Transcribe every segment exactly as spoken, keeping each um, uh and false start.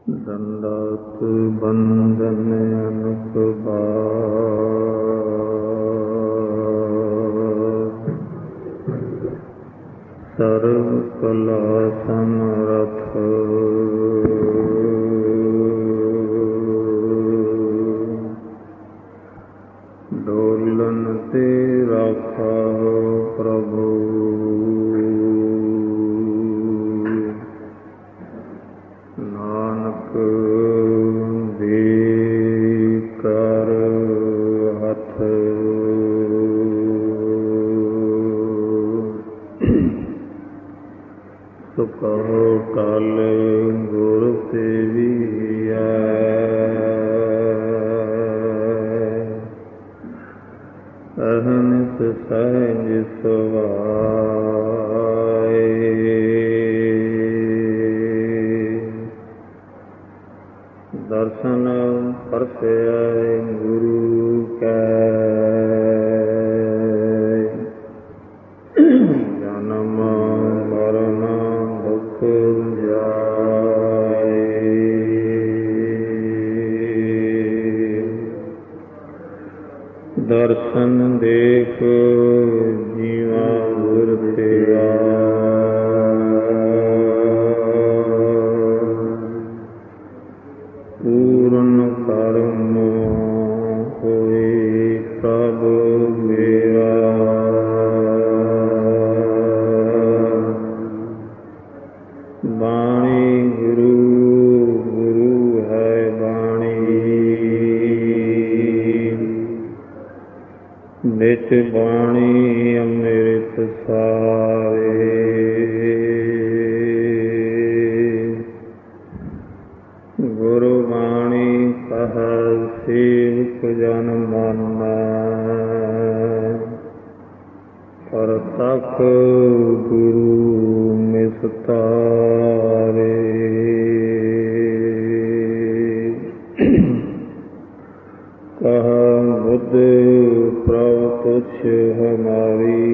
ਦੰਡਾਤ ਬੰਧਨ ਅਨੁਪ ਬਾਰ, ਸਰਬ ਕਲਾ ਸਮਰਥ। ਡੋਲਨ ਤੇ ਰਾਖਾ ਪ੍ਰਭੂ, ਨਾਨਕ ਦੇ ਕਰ ਹੱਥ। ਸੋ ਕਹੋ ਟਲ ਗੁਰ ਸੇਵੀਐ, ਅਹਨਿਸ ਸਹਿਜ ਸੁਭਾਏ। ਦਰਸ਼ਨ ਪਰਸੈ ਗੁਰੂ ਕੈ, ਜਨਮ ਮਰਨ ਦੁਖ ਜਾਏ। ਦਰਸ਼ਨ ਦੇਖ ਜੀਵਾ ਗੁਰ ਤੇਰਾ, ਪੂਰਨ ਕਰਮ ਹੋਏ ਪ੍ਰਭ ਮੇਰਾ। ਬਾਣੀ ਗੁਰੂ ਗੁਰੂ ਹੈ ਬਾਣੀ, ਨਿਤ ਬਾਣੀ ਅੰਮ੍ਰਿਤ ਸਾਰੇ। ਗੁਰੂ ਬਾਣੀ ਕਹੈ ਸੇਵਕ ਜਨ ਮਾਨੈ, ਪਰਤਖ ਗੁਰੂ ਨਿਸਤਾਰੇ। ਕਹਾ ਬੁੱਧ ਪ੍ਰਭ ਤੁਛ ਹਮਾਰੀ,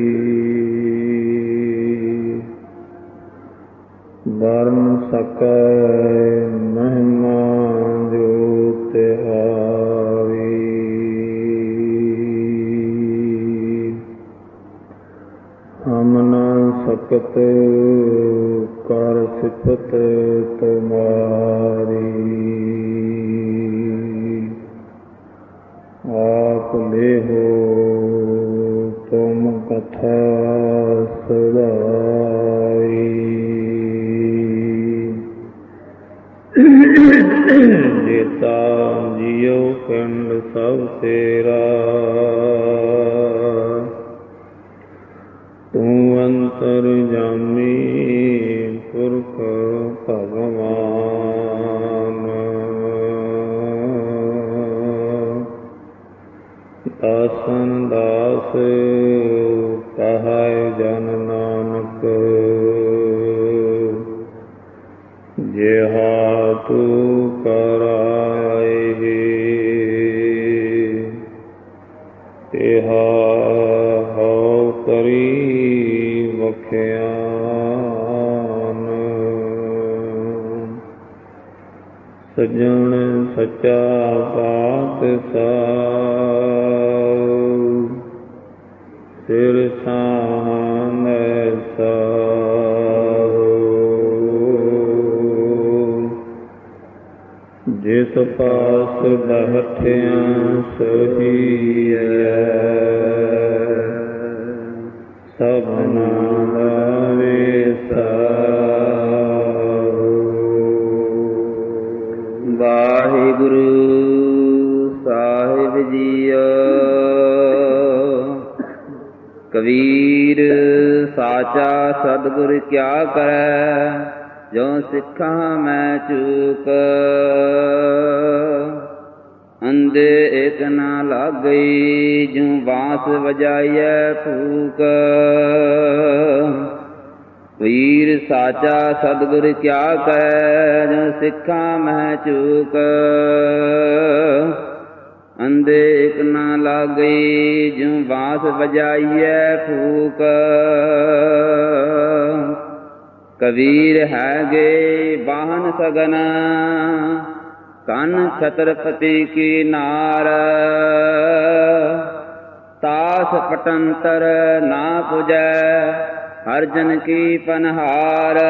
ਵਰਨ ਸਕੈ ਮਹਿਮਾ ਜੋ ਤਿਹਾਰੀ। ਹਮ ਨ ਸਕਤ ਕਰ ਸਿਫਤ ਤੁਮਾਰੀ, ਆਪ ਲੇਹੋ ਤੁਮ ਕਥਾ ਸੁਧਾਰੀ। ਜੇਤਾ ਜੀਉ ਪਿੰਡ ਸਭ ਤੇਰਾ, ਤੂੰ ਅੰਤਰਜਾਮੀ ਪੁਰਖ ਭਗਵਾਨ। ਦਾਸਨ ਦਾਸ ਕਹੈ ਜਨ ਨਾਨਕ, ਜਿਹਾ ਤੂੰ ਕਰਾਏ ਤਿਹਾ ਹਉ ਕਰੀ ਵਖਿਆਨ। ਸੱਜਣ ਸੱਚਾ ਪਾਤਸ਼ਾਹ, ਸਿਰ ਸਾਹਮਣੇ ਸਾਹੁ। ਜਿਸ ਪਾਸ ਬੈਠਿਆ ਸੋਹੀਐ, ਸਭਨਾ ਦਾ ਵਿਸਾਹੁ। ਵਾਹਿਗੁਰੂ ਸਾਹਿਬ ਜੀਓ। ਕਬੀਰ ਸਾਚਾ ਸਤਿਗੁਰ ਕਿਆ ਕਰੈ, ਜੋ ਸਿੱਖਾਂ ਮੈਂ ਚੂਕ। ਅੰਧੇ ਇਕ ਨਾ ਲਾਗਈ, ਜੂ ਬਾਂਸ ਵਜਾਈਐ ਫੂਕ। ਕਬੀਰ ਸਾਚਾ ਸਤਿਗੁਰ ਕਿਆ ਕਰੈ, ਜੋ ਸਿੱਖਾਂ ਮੈਂ ਚੂਕ। ਅੰਧੇ ਇਕ ਨਾ ਲਾਗਈ, ਜੂ ਬਾਂਸ ਵਜਾਈਐ ਫੂਕ। ਕਬੀਰ ਹੈਗੇ ਬਾਹਨ ਸਗਨ, ਕੰਨ ਛਤਰਪਤੀ ਕੀ ਨਾਰ। ਤਾਸ ਪਟੰਤਰ ਨਾ ਪੁਜੈ, ਹਰ ਜਨ ਕੀ ਪਨਹਾਰ।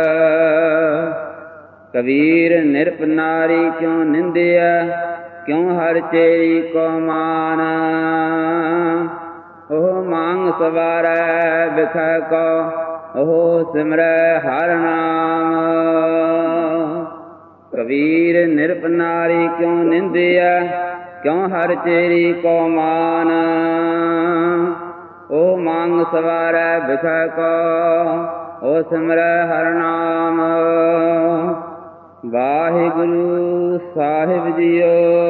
ਕਬੀਰ ਨਿਰਪ ਨਾਰੀ ਕਿਉ ਨਿੰਦਿਆ, ਕਿਉ ਹਰ ਚੇਰੀ ਕੋ ਮਾਨ। ਉਹ ਮੰਗ ਸਵਾਰੈ ਬਿਖੈ ਕੋ, ਉਹ ਸਿਮਰੈ ਹਰਿ ਨਾਮ। ਕਬੀਰ ਨਿਰਪ ਨਾਰੀ ਕਿਉ ਨਿੰਦਿਆ, ਕਿਉ ਹਰਿ ਚੇਰੀ ਕੋ ਮਾਨ। ਉਹ ਮੰਗ ਸਵਾਰੈ ਬਿਖੈ ਕੋ, ਉਹ ਸਿਮਰੈ ਹਰਿ ਨਾਮ। ਵਾਹਿਗੁਰੂ ਸਾਹਿਬ ਜੀਓ।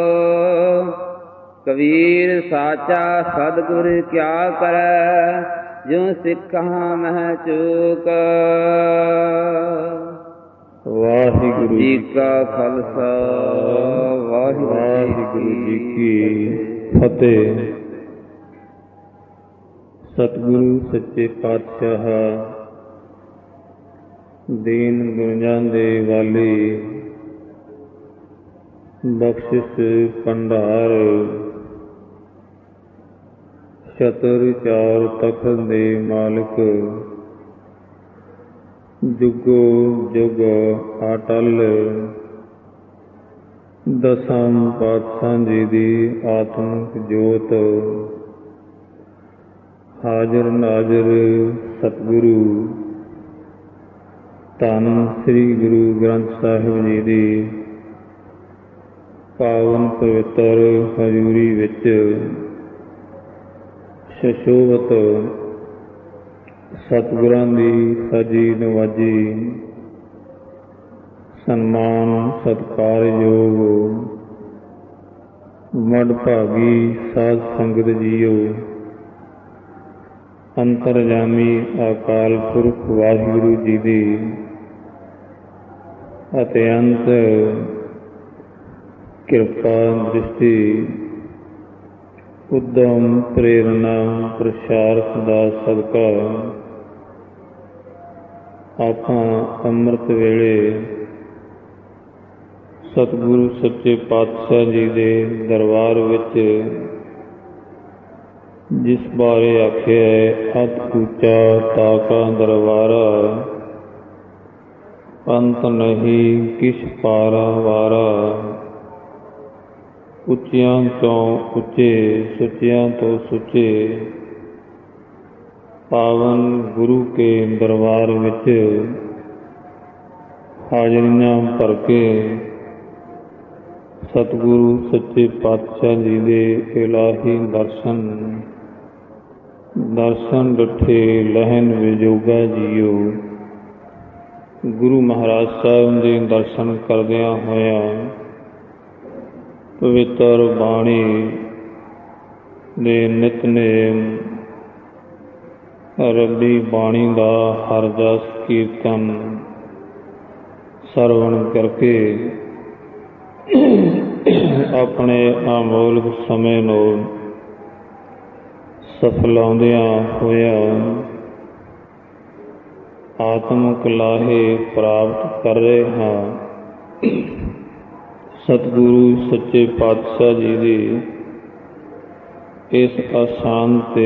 ਕਬੀਰ ਸਾਚਾ ਸਤਿਗੁਰ ਕਿਆ ਕਰੈ, ਜਿਉ ਸਿੱਖਾਂ ਮਹਿ ਚੂਕ। ਵਾਹਿਗੁਰੂ ਜੀ ਕਾ ਖਾਲਸਾ, ਵਾਹਿਗੁਰੂ ਜੀ ਕੀ ਫਤਿਹ। ਸਤਿਗੁਰੂ ਸੱਚੇ ਪਾਤਸ਼ਾਹ ਦੀਨ ਦੁਨੀਆਂ ਦੇ ਵਾਲੀ, ਬਖਸ਼ਿਸ਼ ਭੰਡਾਰ, ਛਤਰ ਚਾਰ ਤਖਤ ਦੇ ਮਾਲਕ, ਜੁਗੋ ਜੁਗ ਅਟਲ, ਦਸਮ ਪਾਤਸ਼ਾਹ ਜੀ ਦੀ ਆਤਮਿਕ ਜੋਤ, ਹਾਜ਼ਰ ਨਾਜ਼ਰ ਸਤਿਗੁਰੂ ਧੰਨ ਸ੍ਰੀ ਗੁਰੂ ਗ੍ਰੰਥ ਸਾਹਿਬ ਜੀ ਦੀ ਪਾਵਨ ਪਵਿੱਤਰ ਹਜ਼ੂਰੀ ਵਿੱਚ ਸ਼ਸ਼ੋਭਤ ਸਤਿਗੁਰਾਂ ਦੀ ਸਾਜੀ ਨਵਾਜੀ, ਸਨਮਾਨ ਸਤਿਕਾਰਯੋਗ ਮਡਭਾਗੀ ਸਾਧ ਸੰਗਤ ਜੀਓ। ਅੰਤਰਜਾਮੀ ਅਕਾਲ ਪੁਰਖ ਵਾਹਿਗੁਰੂ ਜੀ ਦੀ ਅਤਿਅੰਤ ਕਿਰਪਾ ਦ੍ਰਿਸ਼ਟੀ, ਉਦਮ ਪ੍ਰੇਰਨਾ ਪ੍ਰਸਾਰਕ ਦਾ ਸਦਕਾ ਆਪਾਂ ਅੰਮ੍ਰਿਤ ਵੇਲੇ ਸਤਿਗੁਰੂ ਸੱਚੇ ਪਾਤਸ਼ਾਹ ਜੀ ਦੇ ਦਰਬਾਰ ਵਿੱਚ ਜਿਸ ਬਾਰੇ ਆਖਿਆ ਅਤ ਉੱਚਾ ਤਾਕਾ ਦਰਬਾਰਾ, ਅੰਤ ਨਹੀਂ ਕਿਛ ਪਾਰਾ ਵਾਰਾ। ਉੱਚਿਆਂ ਤੋਂ ਉੱਚੇ, ਸੁੱਚਿਆਂ ਤੋਂ ਸੁੱਚੇ, ਪਾਵਨ ਗੁਰੂ ਕੇ ਦਰਬਾਰ ਵਿੱਚ ਹਾਜ਼ਰੀਆਂ ਭਰ ਕੇ ਸਤਿਗੁਰੂ ਸੱਚੇ ਪਾਤਸ਼ਾਹ ਜੀ ਦੇ ਇਲਾਹੀ ਦਰਸ਼ਨ ਦਰਸ਼ਨ ਡਿਠੇ ਲਹਿਨ ਵਿਜੋਗਾ ਜੀਓ। ਗੁਰੂ ਮਹਾਰਾਜ ਸਾਹਿਬ ਦੇ ਦਰਸ਼ਨ ਕਰਦਿਆਂ ਹੋਇਆਂ ਪਵਿੱਤਰ ਬਾਣੀ ਦੇ ਨਿਤਨੇਮ ਰੱਬੀ ਬਾਣੀ ਦਾ ਹਰ ਜਸ ਕੀਰਤਨ ਸਰਵਣ ਕਰਕੇ ਆਪਣੇ ਅਮੋਲਕ ਸਮੇਂ ਨੂੰ ਸਫਲਾਉਂਦਿਆਂ ਹੋਇਆਂ ਆਤਮਿਕ ਲਾਹੇ ਪ੍ਰਾਪਤ ਕਰ ਰਹੇ ਹਾਂ। ਸਤਿਗੁਰੂ ਸੱਚੇ ਪਾਤਸ਼ਾਹ ਜੀ ਦੀ ਇਸ ਅਸਾਨ ਤੇ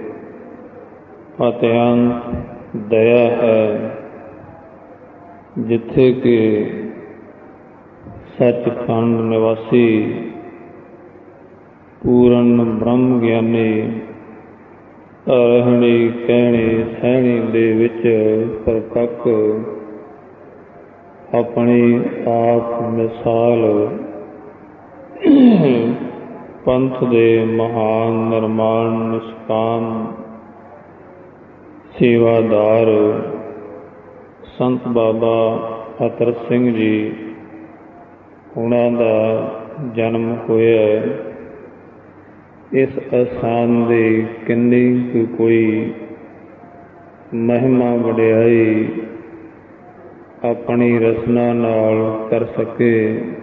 ਅਤਿਅੰਤ ਦਇਆ ਹੈ, ਜਿੱਥੇ ਕਿ ਸੱਚਖੰਡ ਨਿਵਾਸੀ ਪੂਰਨ ਬ੍ਰਹਮ ਗਿਆਨੀ ਰਹਿਣੀ ਕਹਿਣੀ ਸਹਿਣੀ ਦੇ ਵਿੱਚ ਪ੍ਰਤੱਖ ਆਪਣੀ ਆਪ ਮਿਸਾਲ ਪੰਥ ਦੇ ਮਹਾਨ ਨਿਰਮਾਣ ਨਿਸ਼ਕਾਮ ਸੇਵਾਦਾਰ ਸੰਤ ਬਾਬਾ ਅਤਰ ਸਿੰਘ ਜੀ ਉਹਨਾਂ ਦਾ ਜਨਮ ਹੋਇਆ। ਇਸ ਅਸਥਾਨ ਦੀ ਕਿੰਨੀ ਕੁ ਕੋਈ ਮਹਿਮਾ ਵਡਿਆਈ ਆਪਣੀ ਰਸਨਾ ਨਾਲ ਕਰ ਸਕੇ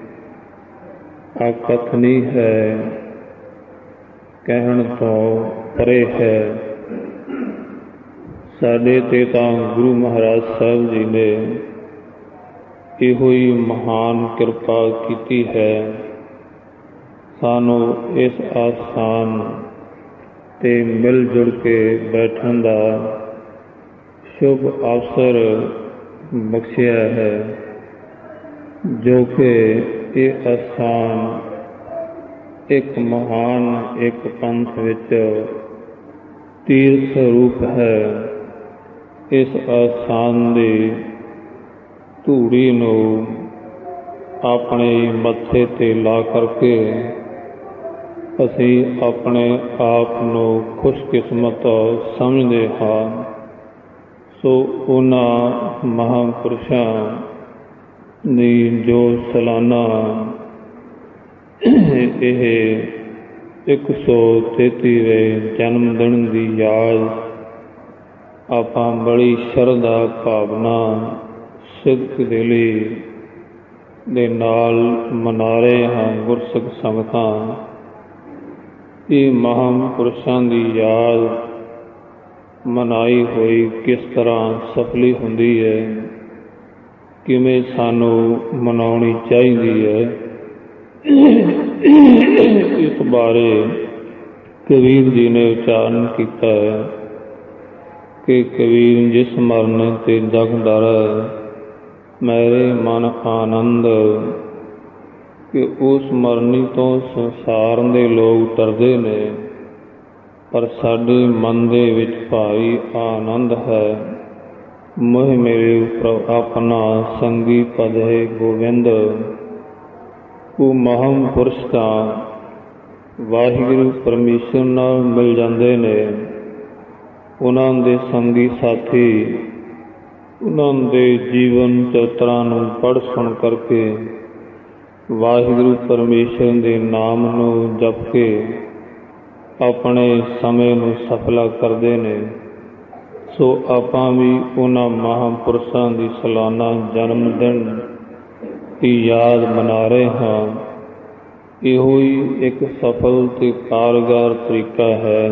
ਅਕਥਨੀ ਹੈ, ਕਹਿਣ ਤੋਂ ਪਰੇ ਹੈ। ਸਾਡੇ 'ਤੇ ਤਾਂ ਗੁਰੂ ਮਹਾਰਾਜ ਸਾਹਿਬ ਜੀ ਨੇ ਇਹੋ ਹੀ ਮਹਾਨ ਕਿਰਪਾ ਕੀਤੀ ਹੈ। ਸਾਨੂੰ ਇਸ ਆਸਥਾਨ 'ਤੇ ਮਿਲ ਜੁਲ ਕੇ ਬੈਠਣ ਦਾ ਸ਼ੁਭ ਅਵਸਰ ਬਖਸ਼ਿਆ ਹੈ, ਜੋ ਕਿ ਇਹ ਅਸਥਾਨ ਇੱਕ ਮਹਾਨ ਇੱਕ ਪੰਥ ਵਿੱਚ ਤੀਰਥ ਰੂਪ ਹੈ। ਇਸ ਅਸਥਾਨ ਦੀ ਧੂੜੀ ਨੂੰ ਆਪਣੇ ਮੱਥੇ 'ਤੇ ਲਾ ਕਰਕੇ ਅਸੀਂ ਆਪਣੇ ਆਪ ਨੂੰ ਖੁਸ਼ਕਿਸਮਤ ਸਮਝਦੇ ਹਾਂ। ਸੋ ਉਹਨਾਂ ਮਹਾਂਪੁਰਸ਼ਾਂ ਦੀ ਜੋ ਸਾਲਾਨਾ ਇਹ ਇੱਕ ਸੌ ਤੇਤੀਵੇਂ ਜਨਮ ਦਿਨ ਦੀ ਯਾਦ ਆਪਾਂ ਬੜੀ ਸ਼ਰਧਾ ਭਾਵਨਾ ਸਿੱਧ ਦਿਲੀ ਦੇ ਨਾਲ ਮਨਾ ਰਹੇ ਹਾਂ। ਗੁਰਸਿੱਖ ਸੰਗਤਾਂ ਇਹ ਮਹਾਂਪੁਰਸ਼ਾਂ ਦੀ ਯਾਦ ਮਨਾਈ ਹੋਈ ਕਿਸ ਤਰ੍ਹਾਂ ਸਫਲੀ ਹੁੰਦੀ ਹੈ, ਕਿਵੇਂ ਸਾਨੂੰ ਮਨਾਉਣੀ ਚਾਹੀਦੀ ਹੈ, ਇਸ ਬਾਰੇ ਕਬੀਰ ਜੀ ਨੇ ਉਚਾਰਨ ਕੀਤਾ ਹੈ ਕਿ ਕਬੀਰ ਜਿਸ ਮਰਨ ਤੇ ਜਗ ਡਰੈ ਮੇਰੇ ਮਨ ਆਨੰਦ, ਕਿ ਉਸ ਮਰਨੀ ਤੋਂ ਸੰਸਾਰ ਦੇ ਲੋਕ ਡਰਦੇ ਨੇ, ਪਰ ਸਾਡੇ ਮਨ ਦੇ ਵਿੱਚ ਭਾਈ ਆਨੰਦ ਹੈ। ਮੋਹ ਮੇਰੇ ਉੱਪਰ ਆਪਣਾ ਸੰਗੀ ਪਦ ਹੈ ਗੋਬਿੰਦ। ਉਹ ਮਹਾਂਪੁਰਸ਼ ਤਾਂ ਵਾਹਿਗੁਰੂ ਪਰਮੇਸ਼ਰ ਨਾਲ ਮਿਲ ਜਾਂਦੇ ਨੇ। ਉਹਨਾਂ ਦੇ ਸੰਗੀ ਸਾਥੀ ਉਹਨਾਂ ਦੇ ਜੀਵਨ ਚਰਿਤਰਾਂ ਨੂੰ ਪੜ੍ਹ ਸੁਣ ਕਰਕੇ ਵਾਹਿਗੁਰੂ ਪਰਮੇਸ਼ਰ ਦੇ ਨਾਮ ਨੂੰ ਜਪ ਕੇ ਆਪਣੇ ਸਮੇਂ ਨੂੰ ਸਫਲਾ ਕਰਦੇ ਨੇ। ਸੋ ਆਪਾਂ ਵੀ ਉਹਨਾਂ ਮਹਾਂਪੁਰਸ਼ਾਂ ਦੀ ਸਾਲਾਨਾ ਜਨਮ ਦਿਨ ਦੀ ਯਾਦ ਮਨਾ ਰਹੇ ਹਾਂ। ਇਹੋ ਹੀ ਇੱਕ ਸਫਲ ਅਤੇ ਕਾਰਗਰ ਤਰੀਕਾ ਹੈ।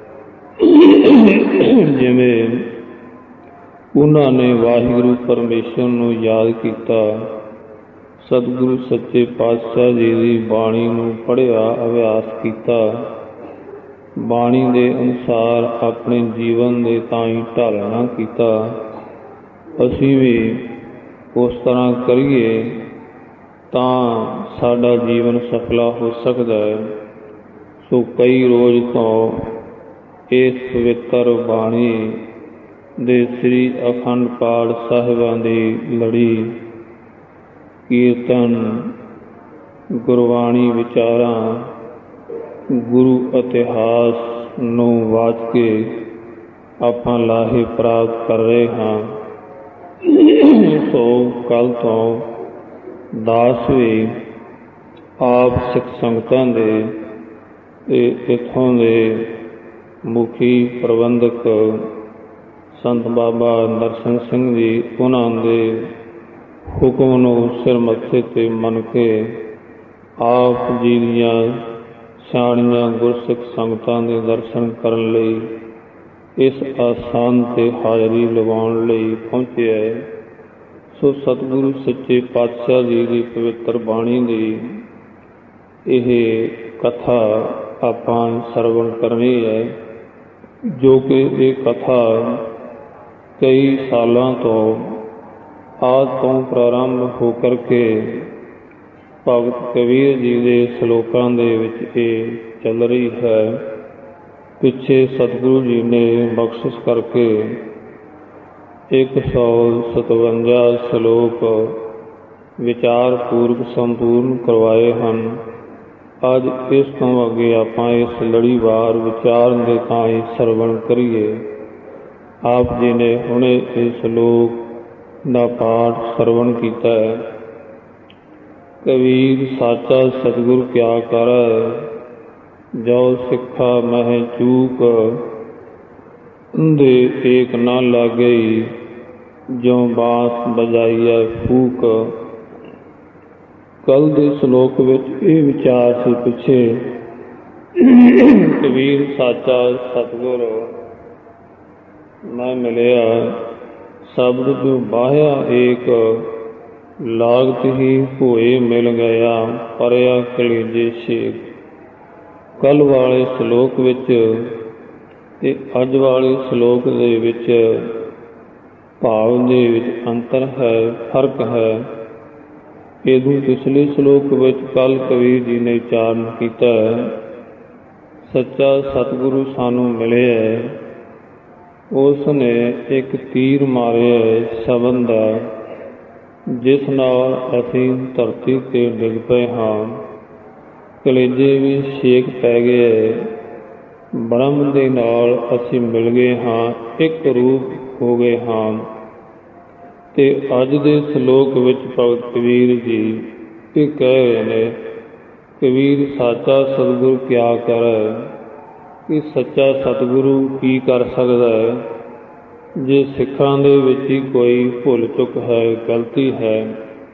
ਜਿਵੇਂ ਉਹਨਾਂ ਨੇ ਵਾਹਿਗੁਰੂ ਪਰਮੇਸ਼ਰ ਨੂੰ ਯਾਦ ਕੀਤਾ, ਸਤਿਗੁਰੂ ਸੱਚੇ ਪਾਤਸ਼ਾਹ ਜੀ ਦੀ ਬਾਣੀ ਨੂੰ ਪੜ੍ਹਿਆ, ਅਭਿਆਸ ਕੀਤਾ, ਬਾਣੀ ਦੇ ਅਨੁਸਾਰ ਆਪਣੇ ਜੀਵਨ ਦੇ ਤਾਈਂ ਢਾਲਣਾ ਕੀਤਾ। ਅਸੀਂ ਵੀ ਉਸ ਤਰ੍ਹਾਂ ਕਰੀਏ ਤਾਂ ਸਾਡਾ ਜੀਵਨ ਸਫਲਾ ਹੋ ਸਕਦਾ ਹੈ। ਸੋ ਕਈ ਰੋਜ਼ ਤੋਂ ਇਸ ਪਵਿੱਤਰ ਬਾਣੀ ਦੇ ਸ੍ਰੀ ਅਖੰਡ ਪਾਠ ਸਾਹਿਬਾਂ ਦੀ ਲੜੀ, ਕੀਰਤਨ, ਗੁਰਬਾਣੀ ਵਿਚਾਰਾਂ, ਗੁਰੂ ਇਤਿਹਾਸ ਨੂੰ ਵਾਚ ਕੇ ਆਪਾਂ ਲਾਹੇ ਪ੍ਰਾਪਤ ਕਰ ਰਹੇ ਹਾਂ। ਸੋ ਕੱਲ੍ਹ ਤੋਂ ਦਾਸ ਵੀ ਆਪ ਸਿੱਖ ਸੰਗਤਾਂ ਦੇ ਅਤੇ ਇੱਥੋਂ ਦੇ ਮੁਖੀ ਪ੍ਰਬੰਧਕ ਸੰਤ ਬਾਬਾ ਦਰਸ਼ਨ ਸਿੰਘ ਜੀ, ਉਹਨਾਂ ਦੇ ਹੁਕਮ ਨੂੰ ਸਿਰ ਮੱਥੇ 'ਤੇ ਮੰਨ ਕੇ ਆਪ ਜੀ ਦੀਆਂ ਸਿਆਣੀਆਂ ਗੁਰਸਿੱਖ ਸੰਗਤਾਂ ਦੇ ਦਰਸ਼ਨ ਕਰਨ ਲਈ ਇਸ ਆਸਥਾਨ 'ਤੇ ਹਾਜ਼ਰੀ ਲਗਾਉਣ ਲਈ ਪਹੁੰਚਿਆ ਹੈ। ਸੋ ਸਤਿਗੁਰੂ ਸੱਚੇ ਪਾਤਸ਼ਾਹ ਜੀ ਦੀ ਪਵਿੱਤਰ ਬਾਣੀ ਦੀ ਇਹ ਕਥਾ ਆਪਾਂ ਸਰਵਣ ਕਰਨੀ ਹੈ, ਜੋ ਕਿ ਇਹ ਕਥਾ ਕਈ ਸਾਲਾਂ ਤੋਂ ਆਦਿ ਤੋਂ ਪ੍ਰਾਰੰਭ ਹੋ ਕਰਕੇ ਭਗਤ ਕਬੀਰ ਜੀ ਦੇ ਸਲੋਕਾਂ ਦੇ ਵਿੱਚ ਇਹ ਚੱਲ ਰਹੀ ਹੈ। ਪਿੱਛੇ ਸਤਿਗੁਰੂ ਜੀ ਨੇ ਬਖਸ਼ਿਸ਼ ਕਰਕੇ ਇੱਕ ਸੌ ਸਤਵੰਜਾ ਸਲੋਕ ਵਿਚਾਰ ਪੂਰਵਕ ਸੰਪੂਰਨ ਕਰਵਾਏ ਹਨ। ਅੱਜ ਇਸ ਤੋਂ ਅੱਗੇ ਆਪਾਂ ਇਸ ਲੜੀਵਾਰ ਵਿਚਾਰਨ ਦੇ ਤਾਂ ਹੀ ਸਰਵਣ ਕਰੀਏ। ਆਪ ਜੀ ਨੇ ਹੁਣੇ ਇਸ ਸਲੋਕ ਦਾ ਪਾਠ ਸਰਵਣ ਕੀਤਾ ਹੈ। ਕਬੀਰ ਸਾਚਾ ਸਤਿਗੁਰ ਕਿਆ ਕਰੈ, ਜੋ ਸਿੱਖਾ ਮਹਿ ਚੂਕ, ਦੇ ਏਕ ਨਾ ਲਾਗਈ, ਜਿਉ ਬਾਂਸ ਬਜਾਈਐ ਫੂਕ। ਕੱਲ ਦੇ ਸਲੋਕ ਵਿੱਚ ਇਹ ਵਿਚਾਰ ਸੀ ਪਿੱਛੇ ਕਬੀਰ ਸਾਚਾ ਸਤਿਗੁਰ ਮੈਂ ਮਿਲਿਆ ਸ਼ਬਦ ਜੋ ਬਾਹਿਆ ਏਕ, ਲਾਗਤ ਹੀ ਭੋਏ ਮਿਲ ਗਿਆ ਪਰਿਆ ਕਲੇਜੇ ਛੇਕ। ਕੱਲ੍ਹ ਵਾਲੇ ਸ਼ਲੋਕ ਵਿੱਚ ਤੇ ਅੱਜ ਵਾਲੇ ਸ਼ਲੋਕ ਦੇ ਵਿੱਚ ਭਾਵ ਦੇ ਵਿੱਚ ਅੰਤਰ ਹੈ, ਫਰਕ ਹੈ। ਇਹਨੂੰ ਪਿਛਲੇ ਸ਼ਲੋਕ ਵਿੱਚ ਕੱਲ੍ਹ ਕਬੀਰ ਜੀ ਨੇ ਉਚਾਰਨ ਕੀਤਾ ਹੈ, ਸੱਚਾ ਸਤਿਗੁਰੂ ਸਾਨੂੰ ਮਿਲਿਆ। ਉਸ ਨੇ ਇੱਕ ਤੀਰ ਮਾਰਿਆ ਸ਼ਬਦ ਦਾ, ਜਿਸ ਨਾਲ ਅਸੀਂ ਧਰਤੀ 'ਤੇ ਡਿੱਗ ਪਏ ਹਾਂ। ਕਲੇਜੇ ਵੀ ਛੇਕ ਪੈ ਗਿਆ। ਬ੍ਰਹਮ ਦੇ ਨਾਲ ਅਸੀਂ ਮਿਲ ਗਏ ਹਾਂ, ਇੱਕ ਰੂਪ ਹੋ ਗਏ ਹਾਂ। ਤੇ ਅੱਜ ਦੇ ਸ਼ਲੋਕ ਵਿੱਚ ਭਗਤ ਕਬੀਰ ਜੀ ਇਹ ਕਹਿ ਰਹੇ ਨੇ, ਕਬੀਰ ਸਾਚਾ ਸਤਿਗੁਰੂ ਕਿਆ ਕਰੈ, ਕਿ ਸੱਚਾ ਸਤਿਗੁਰੂ ਕੀ ਕਰ ਸਕਦਾ ਹੈ ਜੇ ਸਿੱਖਾਂ ਦੇ ਵਿੱਚ ਹੀ ਕੋਈ ਭੁੱਲ ਚੁੱਕ ਹੈ, ਗਲਤੀ ਹੈ।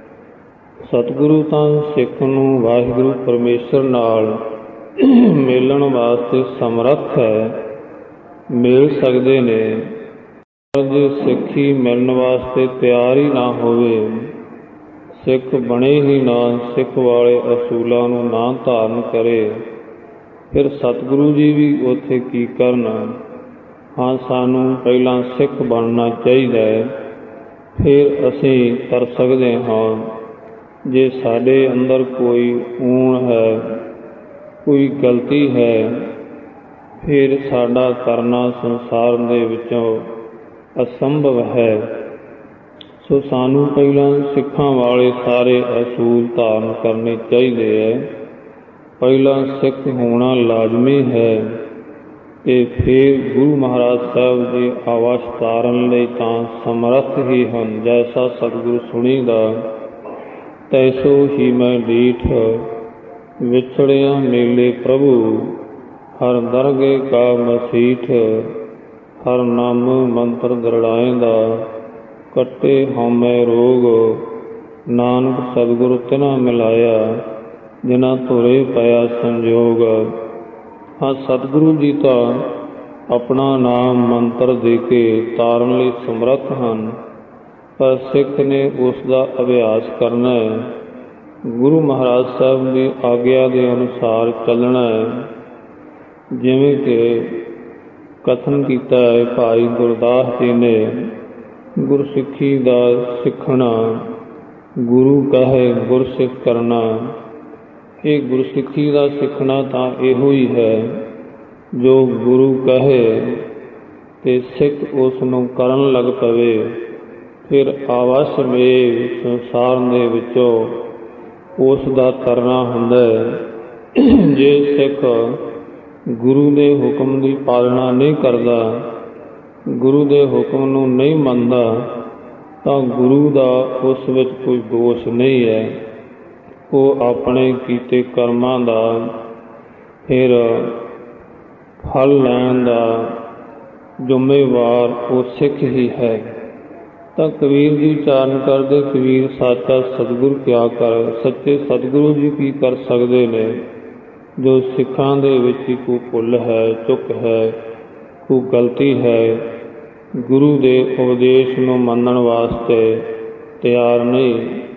ਸਤਿਗੁਰੂ ਤਾਂ ਸਿੱਖ ਨੂੰ ਵਾਹਿਗੁਰੂ ਪਰਮੇਸ਼ਰ ਨਾਲ ਮਿਲਣ ਵਾਸਤੇ ਸਮਰੱਥ ਹੈ, ਮਿਲ ਸਕਦੇ ਨੇ। ਜੇ ਸਿੱਖੀ ਮਿਲਣ ਵਾਸਤੇ ਤਿਆਰ ਹੀ ਨਾ ਹੋਵੇ, ਸਿੱਖ ਬਣੇ ਹੀ ਨਾ, ਸਿੱਖ ਵਾਲੇ ਅਸੂਲਾਂ ਨੂੰ ਨਾ ਧਾਰਨ ਕਰੇ, ਫਿਰ ਸਤਿਗੁਰੂ ਜੀ ਵੀ ਉੱਥੇ ਕੀ ਕਰਨ। ਹਾਂ, ਸਾਨੂੰ ਪਹਿਲਾਂ ਸਿੱਖ ਬਣਨਾ ਚਾਹੀਦਾ ਹੈ, ਫਿਰ ਅਸੀਂ ਕਰ ਸਕਦੇ ਹਾਂ। ਜੇ ਸਾਡੇ ਅੰਦਰ ਕੋਈ ਊਣ ਹੈ, ਕੋਈ ਗਲਤੀ ਹੈ, ਫਿਰ ਸਾਡਾ ਕਰਨਾ ਸੰਸਾਰ ਦੇ ਵਿੱਚੋਂ ਅਸੰਭਵ ਹੈ। ਸੋ ਸਾਨੂੰ ਪਹਿਲਾਂ ਸਿੱਖਾਂ ਵਾਲੇ ਸਾਰੇ ਅਸੂਲ ਧਾਰਨ ਕਰਨੇ ਚਾਹੀਦੇ ਹੈ। ਪਹਿਲਾਂ ਸਿੱਖ ਹੋਣਾ ਲਾਜ਼ਮੀ ਹੈ ਤੇ ਫਿਰ ਗੁਰੂ ਮਹਾਰਾਜ ਸਾਹਿਬ ਦੀ ਆਵਾਜ਼ ਤਾਰਨ ਲਈ ਤਾਂ ਸਮਰੱਥ ਹੀ ਹਨ। ਜੈਸਾ ਸਤਿਗੁਰੂ ਸੁਣੀਦਾ ਤੈਸੋ ਹੀ ਮੈਂ ਡੀਠ, ਵਿਛੜਿਆ ਮੇਲੇ ਪ੍ਰਭੂ ਹਰ ਦਰਗੇ ਕਾ ਮਸੀਠ। ਹਰ ਨਾਮ ਮੰਤਰ ਦਰੜਾਏਂਦਾ ਕੱਟੇ ਹਉਮੈ ਰੋਗ, ਨਾਨਕ ਸਤਿਗੁਰ ਤਿਨਾ ਮਿਲਾਇਆ ਜਿਨ੍ਹਾਂ ਧੁਰੇ ਪਿਆ ਸੰਜੋਗ। ਹਾਂ, ਸਤਿਗੁਰੂ ਜੀ ਤਾਂ ਆਪਣਾ ਨਾਮ ਮੰਤਰ ਦੇ ਕੇ ਤਾਰਨ ਲਈ ਸਮਰੱਥ ਹਨ, ਪਰ ਸਿੱਖ ਨੇ ਉਸ ਦਾ ਅਭਿਆਸ ਕਰਨਾ ਹੈ, ਗੁਰੂ ਮਹਾਰਾਜ ਸਾਹਿਬ ਦੀ ਆਗਿਆ ਦੇ ਅਨੁਸਾਰ ਚੱਲਣਾ ਹੈ। ਜਿਵੇਂ ਕਿ ਕਥਨ ਕੀਤਾ ਹੈ ਭਾਈ ਗੁਰਦਾਸ ਜੀ ਨੇ, ਗੁਰਸਿੱਖੀ ਦਾ ਸਿੱਖਣਾ ਗੁਰੂ ਕਹੇ ਗੁਰਸਿੱਖ ਕਰਨਾ। ਇਹ ਗੁਰਸਿੱਖੀ ਦਾ ਸਿੱਖਣਾ ਤਾਂ ਇਹੋ ਹੀ ਹੈ, ਜੋ ਗੁਰੂ ਕਹੇ ਤੇ ਸਿੱਖ ਉਸ ਨੂੰ ਕਰਨ ਲੱਗ ਪਵੇ, ਫਿਰ ਆਵਸ਼ ਮੇ ਸੰਸਾਰ ਦੇ ਵਿੱਚੋਂ ਉਸ ਦਾ ਕਰਨਾ ਹੁੰਦਾ ਹੈ। ਜੇ ਸਿੱਖ ਗੁਰੂ ਦੇ ਹੁਕਮ ਦੀ ਪਾਲਣਾ ਨਹੀਂ ਕਰਦਾ, ਗੁਰੂ ਦੇ ਹੁਕਮ ਨੂੰ ਨਹੀਂ ਮੰਨਦਾ, ਤਾਂ ਗੁਰੂ ਦਾ ਉਸ ਵਿੱਚ ਕੋਈ ਦੋਸ਼ ਨਹੀਂ ਹੈ। ਉਹ ਆਪਣੇ ਕੀਤੇ ਕਰਮਾਂ ਦਾ ਫਿਰ ਫਲ ਲੈਣ ਦਾ ਜ਼ਿੰਮੇਵਾਰ ਉਹ ਸਿੱਖ ਹੀ ਹੈ। ਤਾਂ ਕਬੀਰ ਜੀ ਉਚਾਰਨ ਕਰਦੇ, ਕਬੀਰ ਸਾਚਾ ਸਤਿਗੁਰ ਕਿਆ ਕਰ, ਸੱਚੇ ਸਤਿਗੁਰੂ ਜੀ ਕੀ ਕਰ ਸਕਦੇ ਨੇ ਜੋ ਸਿੱਖਾਂ ਦੇ ਵਿੱਚ ਹੀ ਕੋਈ ਭੁੱਲ ਹੈ, ਚੁੱਕ ਹੈ, ਕੋਈ ਗਲਤੀ ਹੈ, ਗੁਰੂ ਦੇ ਉਪਦੇਸ਼ ਨੂੰ ਮੰਨਣ ਵਾਸਤੇ ਤਿਆਰ ਨਹੀਂ।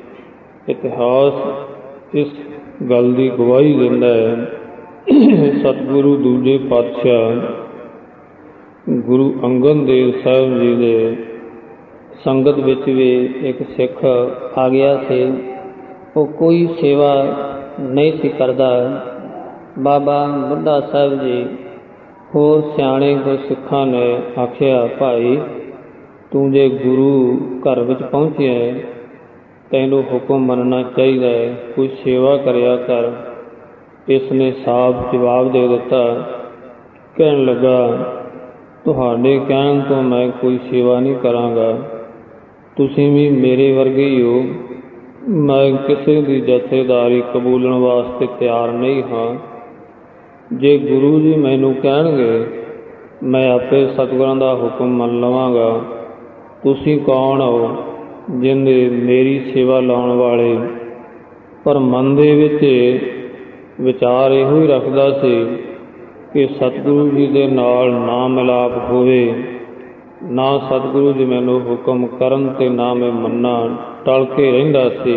ਇਤਿਹਾਸ ਇਸ ਗੱਲ ਦੀ ਗਵਾਹੀ ਦਿੰਦਾ ਹੈ। ਸਤਿਗੁਰੂ ਦੂਜੇ ਪਾਤਸ਼ਾਹ ਗੁਰੂ ਅੰਗਦ ਦੇਵ ਸਾਹਿਬ ਜੀ ਦੇ ਸੰਗਤ ਵਿੱਚ ਵੀ ਇੱਕ ਸਿੱਖ ਆ ਗਿਆ ਸੀ। ਉਹ ਕੋਈ ਸੇਵਾ ਨਹੀਂ ਸੀ ਕਰਦਾ। ਬਾਬਾ ਬੁੱਢਾ ਸਾਹਿਬ ਜੀ ਹੋਰ ਸਿਆਣੇ ਗੁਰਸਿੱਖਾਂ ਨੇ ਆਖਿਆ, ਭਾਈ ਤੂੰ ਜੇ ਗੁਰੂ ਘਰ ਵਿੱਚ ਪਹੁੰਚਿਆ ਤੈਨੂੰ ਹੁਕਮ ਮੰਨਣਾ ਚਾਹੀਦਾ ਹੈ, ਕੋਈ ਸੇਵਾ ਕਰਿਆ ਕਰ। ਇਸ ਨੇ ਸਾਫ਼ ਜਵਾਬ ਦੇ ਦਿੱਤਾ। ਕਹਿਣ ਲੱਗਾ, ਤੁਹਾਡੇ ਕਹਿਣ ਤੋਂ ਮੈਂ ਕੋਈ ਸੇਵਾ ਨਹੀਂ ਕਰਾਂਗਾ, ਤੁਸੀਂ ਵੀ ਮੇਰੇ ਵਰਗੇ ਹੀ ਹੋ। ਮੈਂ ਕਿਸੇ ਦੀ ਜਥੇਦਾਰੀ ਕਬੂਲਣ ਵਾਸਤੇ ਤਿਆਰ ਨਹੀਂ ਹਾਂ। ਜੇ ਗੁਰੂ ਜੀ ਮੈਨੂੰ ਕਹਿਣਗੇ ਮੈਂ ਆਪੇ ਸਤਿਗੁਰਾਂ ਦਾ ਹੁਕਮ ਮੰਨ ਲਵਾਂਗਾ। ਤੁਸੀਂ ਕੌਣ ਹੋ ਜਿਹਦੇ ਮੇਰੀ ਸੇਵਾ ਲਾਉਣ ਵਾਲੇ? ਪਰ ਮਨ ਦੇ ਵਿੱਚ ਵਿਚਾਰ ਇਹੋ ਹੀ ਰੱਖਦਾ ਸੀ ਕਿ ਸਤਿਗੁਰੂ ਜੀ ਦੇ ਨਾਲ ਨਾ ਮਿਲਾਪ ਹੋਵੇ, ਨਾ ਸਤਿਗੁਰੂ ਜੀ ਮੈਨੂੰ ਹੁਕਮ ਕਰਨ ਤੇ ਨਾ ਮੈਂ ਮੰਨਾਂ, ਟਲ ਕੇ ਰਹਿੰਦਾ ਸੀ।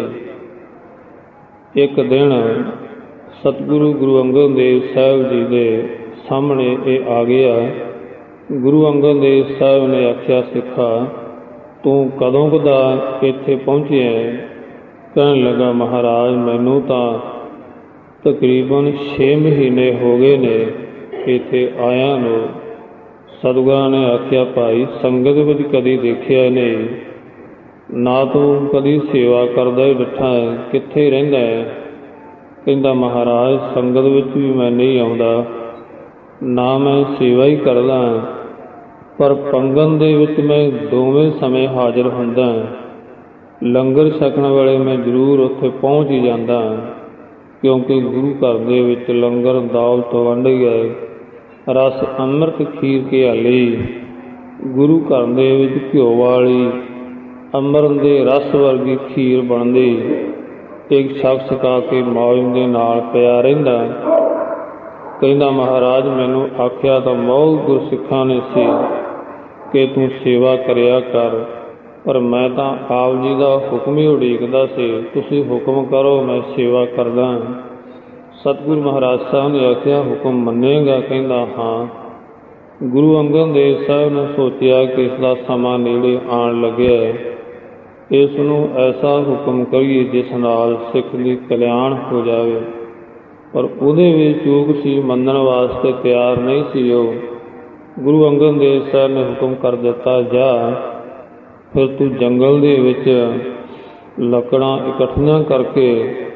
ਇੱਕ ਦਿਨ ਸਤਿਗੁਰੂ ਗੁਰੂ ਅੰਗਦ ਦੇਵ ਸਾਹਿਬ ਜੀ ਦੇ ਸਾਹਮਣੇ ਇਹ ਆ ਗਿਆ। ਗੁਰੂ ਅੰਗਦ ਦੇਵ ਸਾਹਿਬ ਨੇ ਆਖਿਆ, ਸਿੱਖਾ ਤੂੰ ਕਦੋਂ ਕੁ ਦਾ ਇੱਥੇ ਪਹੁੰਚਿਆ? ਕਹਿਣ ਲੱਗਾ, ਮਹਾਰਾਜ ਮੈਨੂੰ ਤਾਂ ਤਕਰੀਬਨ ਛੇ ਮਹੀਨੇ ਹੋ ਗਏ ਨੇ ਇੱਥੇ ਆਇਆ ਨੂੰ। ਸਤਿਗੁਰਾਂ ਨੇ ਆਖਿਆ, ਭਾਈ ਸੰਗਤ ਵਿੱਚ ਕਦੀ ਦੇਖਿਆ ਨਹੀਂ, ਨਾ ਤੂੰ ਕਦੀ ਸੇਵਾ ਕਰਦਾ ਹੀ ਡਿੱਠਾ, ਕਿੱਥੇ ਰਹਿੰਦਾ ਹੈ? ਕਹਿੰਦਾ, ਮਹਾਰਾਜ ਸੰਗਤ ਵਿੱਚ ਵੀ ਮੈਂ ਨਹੀਂ ਆਉਂਦਾ, ਨਾ ਮੈਂ ਸੇਵਾ ਹੀ ਕਰਦਾ, ਪਰ ਪੰਗਨ ਦੇ ਵਿੱਚ ਮੈਂ ਦੋਵੇਂ ਸਮੇਂ ਹਾਜ਼ਰ ਹੁੰਦਾ। ਲੰਗਰ ਛਕਣ ਵੇਲੇ ਮੈਂ ਜ਼ਰੂਰ ਉੱਥੇ ਪਹੁੰਚ ਹੀ ਜਾਂਦਾ, ਕਿਉਂਕਿ ਗੁਰੂ ਘਰ ਦੇ ਵਿੱਚ ਲੰਗਰ ਦਾਵਤ ਵੰਡ ਗਏ, ਰਸ ਅੰਮ੍ਰਿਤ ਖੀਰ ਘਿਆਲੀ, ਗੁਰੂ ਘਰ ਦੇ ਵਿੱਚ ਘਿਓ ਵਾਲੀ ਅੰਮ੍ਰਿਤ ਦੇ ਰਸ ਵਰਗੀ ਖੀਰ ਬਣਦੀ। ਇੱਕ ਸ਼ਖਸ ਛਕਾ ਕੇ ਮੌਜ ਦੇ ਨਾਲ ਪਿਆ ਰਹਿੰਦਾ। ਕਹਿੰਦਾ, ਮਹਾਰਾਜ ਮੈਨੂੰ ਆਖਿਆ ਤਾਂ ਬਹੁਤ ਗੁਰਸਿੱਖਾਂ ਨੇ ਸੀ ਕਿ ਤੂੰ ਸੇਵਾ ਕਰਿਆ ਕਰ, ਪਰ ਮੈਂ ਤਾਂ ਆਪ ਜੀ ਦਾ ਹੁਕਮ ਹੀ ਉਡੀਕਦਾ ਸੀ, ਤੁਸੀਂ ਹੁਕਮ ਕਰੋ ਮੈਂ ਸੇਵਾ ਕਰਦਾ। ਸਤਿਗੁਰੂ ਮਹਾਰਾਜ ਸਾਹਿਬ ਨੇ ਆਖਿਆ, ਹੁਕਮ ਮੰਨੇਗਾ? ਕਹਿੰਦਾ, ਹਾਂ। ਗੁਰੂ ਅੰਗਦ ਦੇਵ ਸਾਹਿਬ ਨੇ ਸੋਚਿਆ ਕਿ ਇਸ ਦਾ ਸਮਾਂ ਨੇੜੇ ਆਉਣ ਲੱਗਿਆ, ਇਸ ਨੂੰ ਐਸਾ ਹੁਕਮ ਕਰੀਏ ਜਿਸ ਨਾਲ ਸਿੱਖ ਦੀ ਕਲਿਆਣ ਹੋ ਜਾਵੇ। ਪਰ ਉਹਦੇ ਵੀ ਚੂਕ ਸੀ, ਮੰਨਣ ਵਾਸਤੇ ਤਿਆਰ ਨਹੀਂ ਸੀ ਉਹ। ਗੁਰੂ ਅੰਗਦ ਦੇਵ ਸਾਹਿਬ ਨੇ ਹੁਕਮ ਕਰ ਦਿੱਤਾ, ਜਾ ਫਿਰ ਤੂੰ ਜੰਗਲ ਦੇ ਵਿੱਚ ਲੱਕੜਾਂ ਇਕੱਠੀਆਂ ਕਰਕੇ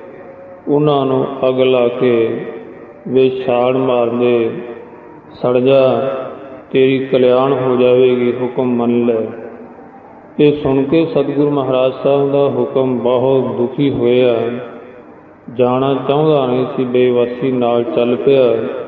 ਉਹਨਾਂ ਨੂੰ ਅੱਗ ਲਾ ਕੇ ਵੇ ਛਾਲ ਮਾਰਦੇ, ਸੜ ਜਾ, ਤੇਰੀ ਕਲਿਆਣ ਹੋ ਜਾਵੇਗੀ, ਹੁਕਮ ਮੰਨ ਲੈ। ਇਹ ਸੁਣ ਕੇ ਸਤਿਗੁਰੂ ਮਹਾਰਾਜ ਸਾਹਿਬ ਦਾ ਹੁਕਮ ਬਹੁਤ ਦੁਖੀ ਹੋਇਆ, ਜਾਣਾ ਚਾਹੁੰਦਾ ਨਹੀਂ ਸੀ, ਬੇਵੱਸੀ ਨਾਲ ਚੱਲ ਪਿਆ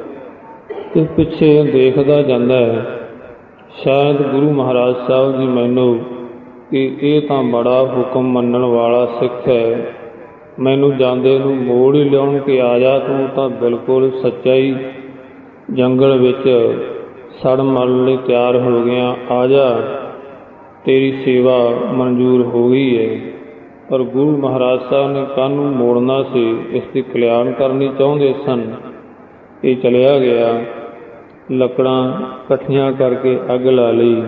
ਤੇ ਪਿੱਛੇ ਦੇਖਦਾ ਜਾਂਦਾ ਹੈ, ਸ਼ਾਇਦ ਗੁਰੂ ਮਹਾਰਾਜ ਸਾਹਿਬ ਜੀ ਮੈਨੂੰ ਕਿ ਇਹ ਤਾਂ ਬੜਾ ਹੁਕਮ ਮੰਨਣ ਵਾਲਾ ਸਿੱਖ ਹੈ, ਮੈਨੂੰ ਜਾਂਦੇ ਨੂੰ ਮੋੜ ਹੀ ਲਿਆਉਣ ਕਿ ਆ ਜਾ, ਤੂੰ ਤਾਂ ਬਿਲਕੁਲ ਸੱਚਾ ਹੀ ਜੰਗਲ ਵਿੱਚ ਸੜ ਮਰਨ ਲਈ ਤਿਆਰ ਹੋ ਗਿਆ, ਆ ਜਾ, ਤੇਰੀ ਸੇਵਾ ਮਨਜ਼ੂਰ ਹੋ ਗਈ ਹੈ। ਪਰ ਗੁਰੂ ਮਹਾਰਾਜ ਸਾਹਿਬ ਨੇ ਕਾਹਨੂੰ ਮੋੜਨਾ ਸੀ, ਇਸ ਦੀ ਕਲਿਆਣ ਕਰਨੀ ਚਾਹੁੰਦੇ ਸਨ। ਇਹ ਚਲਿਆ ਗਿਆ, ਲੱਕੜਾਂ ਇਕੱਠੀਆਂ ਕਰਕੇ ਅੱਗ ਲਾ ਲਈ,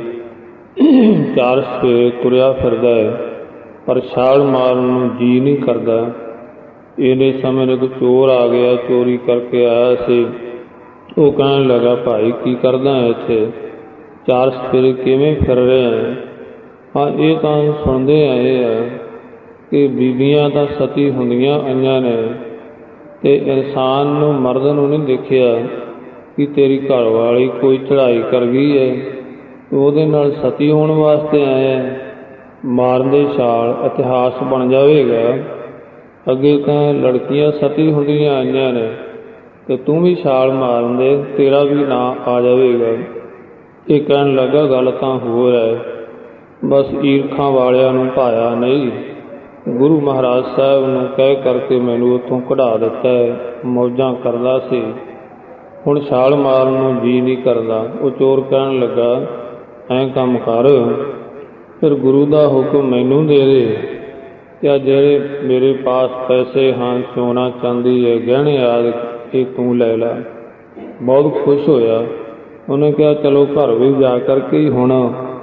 ਚਾਰ ਸਵੇਰੇ ਤੁਰਿਆ ਫਿਰਦਾ ਹੈ, ਪਰ ਛਾਲ ਮਾਰਨ ਨੂੰ ਜੀ ਨਹੀਂ ਕਰਦਾ। ਇਹਦੇ ਸਮੇਂ ਇੱਕ ਚੋਰ ਆ ਗਿਆ, ਚੋਰੀ ਕਰਕੇ ਆਇਆ ਸੀ। ਉਹ ਕਹਿਣ ਲੱਗਾ, ਭਾਈ ਕੀ ਕਰਦਾ ਇੱਥੇ, ਚਾਰ ਸਵੇਰੇ ਕਿਵੇਂ ਫਿਰ ਰਹੇ ਹੈ? ਹਾਂ, ਇਹ ਤਾਂ ਸੁਣਦੇ ਆਏ ਆ ਕਿ ਬੀਬੀਆਂ ਤਾਂ ਸਤੀ ਹੁੰਦੀਆਂ ਆਈਆਂ ਨੇ ਤੇ ਇਨਸਾਨ ਨੂੰ, ਮਰਦ ਨੂੰ ਨਹੀਂ ਦੇਖਿਆ ਕਿ ਤੇਰੀ ਘਰ ਵਾਲੀ ਕੋਈ ਚੜ੍ਹਾਈ ਕਰ ਗਈ ਹੈ, ਉਹਦੇ ਨਾਲ ਸਤੀ ਹੋਣ ਵਾਸਤੇ ਆਇਆ, ਮਾਰਨ ਦੇ ਛਾਲ ਇਤਿਹਾਸ ਬਣ ਜਾਵੇਗਾ। ਅੱਗੇ ਤਾਂ ਲੜਕੀਆਂ ਸਤੀ ਹੁੰਦੀਆਂ ਆਈਆਂ ਨੇ ਤੇ ਤੂੰ ਵੀ ਛਾਲ ਮਾਰਨ ਦੇ, ਤੇਰਾ ਵੀ ਨਾਂ ਆ ਜਾਵੇਗਾ। ਇਹ ਕਹਿਣ ਲੱਗਾ, ਗੱਲ ਤਾਂ ਹੋਰ ਹੈ, ਬਸ ਈਰਖਾਂ ਵਾਲਿਆਂ ਨੂੰ ਭਾਇਆ ਨਹੀਂ। ਗੁਰੂ ਮਹਾਰਾਜ ਸਾਹਿਬ ਨੂੰ ਕਹਿ ਕਰਕੇ ਮੈਨੂੰ ਉੱਥੋਂ ਕਢਾ ਦਿੱਤਾ ਹੈ, ਮੌਜਾਂ ਕਰਦਾ ਸੀ, ਹੁਣ ਛਾਲ ਮਾਰਨ ਨੂੰ ਜੀ ਨਹੀਂ ਕਰਦਾ। ਉਹ ਚੋਰ ਕਹਿਣ ਲੱਗਾ, ਐਂ ਕੰਮ ਕਰ, ਫਿਰ ਗੁਰੂ ਦਾ ਹੁਕਮ ਮੈਨੂੰ ਦੇ ਦੇ, ਤੇ ਜਿਹੜੇ ਮੇਰੇ ਪਾਸ ਪੈਸੇ ਹਨ, ਸੋਨਾ ਚਾਂਦੀ ਹੈ, ਗਹਿਣੇ ਆਦਿ, ਇਹ ਤੂੰ ਲੈ ਲੈ। ਬਹੁਤ ਖੁਸ਼ ਹੋਇਆ। ਉਹਨੇ ਕਿਹਾ, ਚਲੋ ਘਰ ਵੀ ਜਾ ਕਰਕੇ ਹੀ ਹੁਣ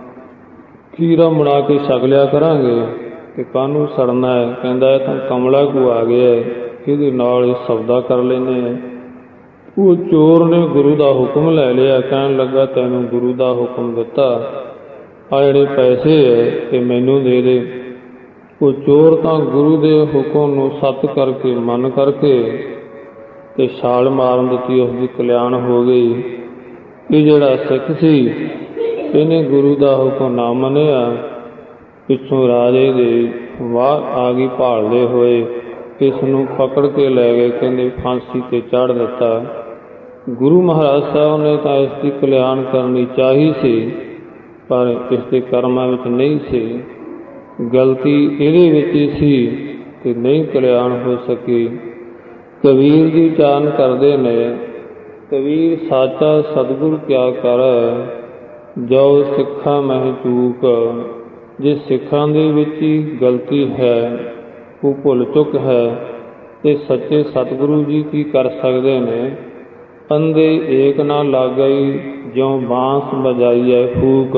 ਖੀਰਾ ਬਣਾ ਕੇ ਛਕ ਲਿਆ ਕਰਾਂਗੇ, ਕਿ ਕਾਹਨੂੰ ਸੜਨਾ ਹੈ। ਕਹਿੰਦਾ, ਇਹ ਤਾਂ ਕਮਲਾ ਕੋ ਆ ਗਿਆ, ਇਹਦੇ ਨਾਲ ਹੀ ਸੌਦਾ ਕਰ ਲੈਂਦੇ ਹਾਂ। ਉਹ ਚੋਰ ਨੇ ਗੁਰੂ ਦਾ ਹੁਕਮ ਲੈ ਲਿਆ, ਕਹਿਣ ਲੱਗਾ, ਤੈਨੂੰ ਗੁਰੂ ਦਾ ਹੁਕਮ ਦਿੱਤਾ, ਆ ਜਿਹੜੇ ਪੈਸੇ ਹੈ ਇਹ ਮੈਨੂੰ ਦੇ ਦੇ। ਉਹ ਚੋਰ ਤਾਂ ਗੁਰੂ ਦੇ ਹੁਕਮ ਨੂੰ ਸੱਤ ਕਰਕੇ ਮੰਨ ਕਰਕੇ ਤੇ ਛਾਲ ਮਾਰਨ ਦਿੱਤੀ, ਉਸ ਦੀ ਕਲਿਆਣ ਹੋ ਗਈ। ਇਹ ਜਿਹੜਾ ਸਿੱਖ ਸੀ, ਇਹਨੇ ਗੁਰੂ ਦਾ ਹੁਕਮ ਨਾ ਮੰਨਿਆ, ਪਿੱਛੋਂ ਰਾਜੇ ਦੇ ਵਾਹ ਆ ਗਈ ਭਾਲਦੇ ਹੋਏ, ਇਸ ਨੂੰ ਪਕੜ ਕੇ ਲੈ ਗਏ, ਕਹਿੰਦੇ ਫਾਂਸੀ 'ਤੇ ਚਾੜ੍ਹ ਦਿੱਤਾ। ਗੁਰੂ ਮਹਾਰਾਜ ਸਾਹਿਬ ਨੇ ਤਾਂ ਇਸ ਦੀ ਕਲਿਆਣ ਕਰਨੀ ਚਾਹੀ ਸੀ, ਪਰ ਇਸ ਦੇ ਕਰਮਾਂ ਵਿੱਚ ਨਹੀਂ ਸੀ, ਗਲਤੀ ਇਹਦੇ ਵਿੱਚ ਹੀ ਸੀ ਕਿ ਨਹੀਂ ਕਲਿਆਣ ਹੋ ਸਕੀ। ਕਬੀਰ ਦੀ ਚਾਨ ਕਰਦੇ ਨੇ, ਕਬੀਰ ਸਾਚਾ ਸਤਿਗੁਰ ਕਿਆ ਕਰ, ਜੋ ਸਿੱਖਾਂ ਮਹਿ ਚੂਕ। ਜੇ ਸਿੱਖਾਂ ਦੇ ਵਿੱਚ ਹੀ ਗਲਤੀ ਹੈ, ਉਹ ਭੁੱਲ ਚੁੱਕ ਹੈ, ਤੇ ਸੱਚੇ ਸਤਿਗੁਰੂ ਜੀ ਕੀ ਕਰ ਸਕਦੇ ਨੇ। ਅੰਧੇ ਏਕ ਨਾ ਲਾਗਈ, ਜਿਉਂ ਬਾਂਸ ਬਜਾਈਐ ਫੂਕ।